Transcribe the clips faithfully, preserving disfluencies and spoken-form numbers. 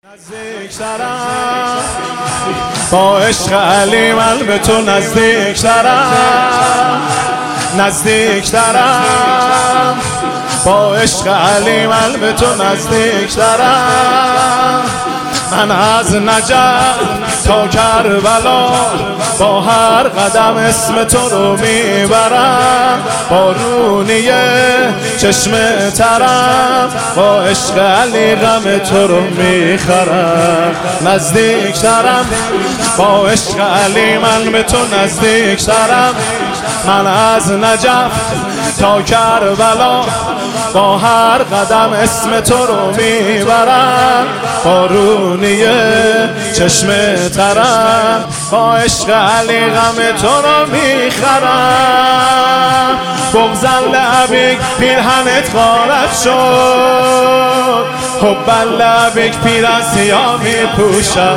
نزدیکترم با عشق علی من به تو نزدیکترم نزدیکترم با عشق علی من به تو نزدیکترم من از نجف تا کربلا با هر قدم اسم تو رو میبرم بارونی چشم ترم با عشق علی غم تو رو میخرم نزدیکترم با عشق علی من به تو نزدیکترم من از نجف تا کربلا با هر قدم اسم تو رو میبرم بارونی چشم ترم با عشق علی غم تو رو میخرم بغضا لبیک پیرهنت غارت شد حبا لبیک پیرهن سیاه میپوشم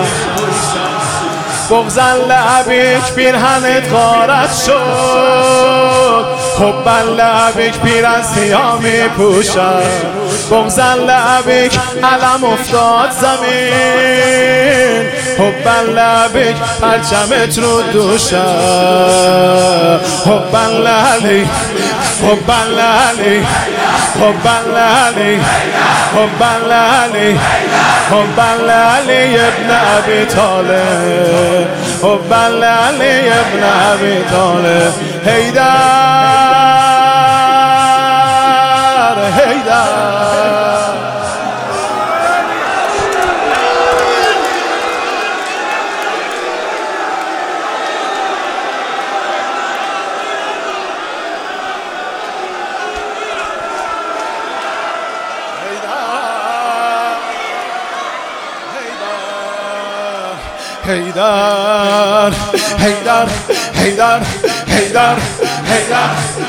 بغضا لبیک پیرهنت غارت شد حبا لبیک پیرهن سیاه میپوشم بغضا لبیک علم افتاد زمین حبا لبیک پرچمت رو دوشم حبا لعلی حبا لعلی حبا لعلی حبا لعلی حبا لعلی ابن ابی طالب حبا لعلی ابن ابی طالب حیدر حیدر حیدر حیدر حیدر حیدر حیدر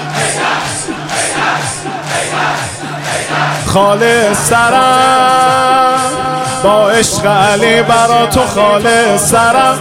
خالص سرم با عشق علی برا تو خالص سرم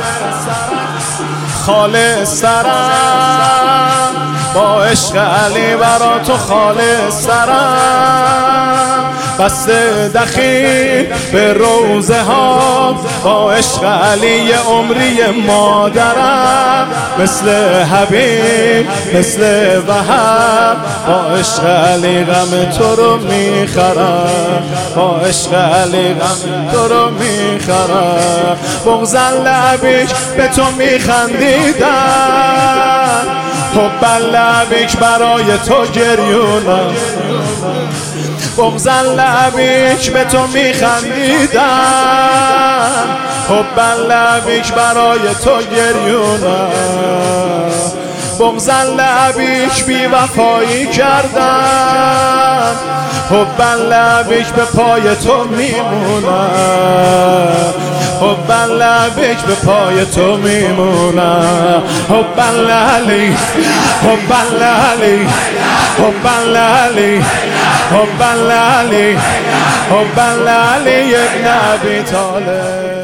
خالص سرم با عشق علی برا تو خالص سرم بسته دخیل به روزه ها با عشق علی عمری مادرم مثل حبیب مثل وهب با عشق علی غم تو رو میخرم با عشق علی غم تو رو میخرم بغضا لبیک به تو میخندیدم حبا لبیک برای تو گریونم بغضا لبیک به تو میخندیدم حبا لبیک برای تو گریونم بغضا لبیک بی وفایی کردم حبا لبیک به پای تو میمونم حبا لبیک به پای تو میمونم حبا لعلی حبا لعلی حبا لعلی حبا لعلی حبا لعلی ابن ابی طالب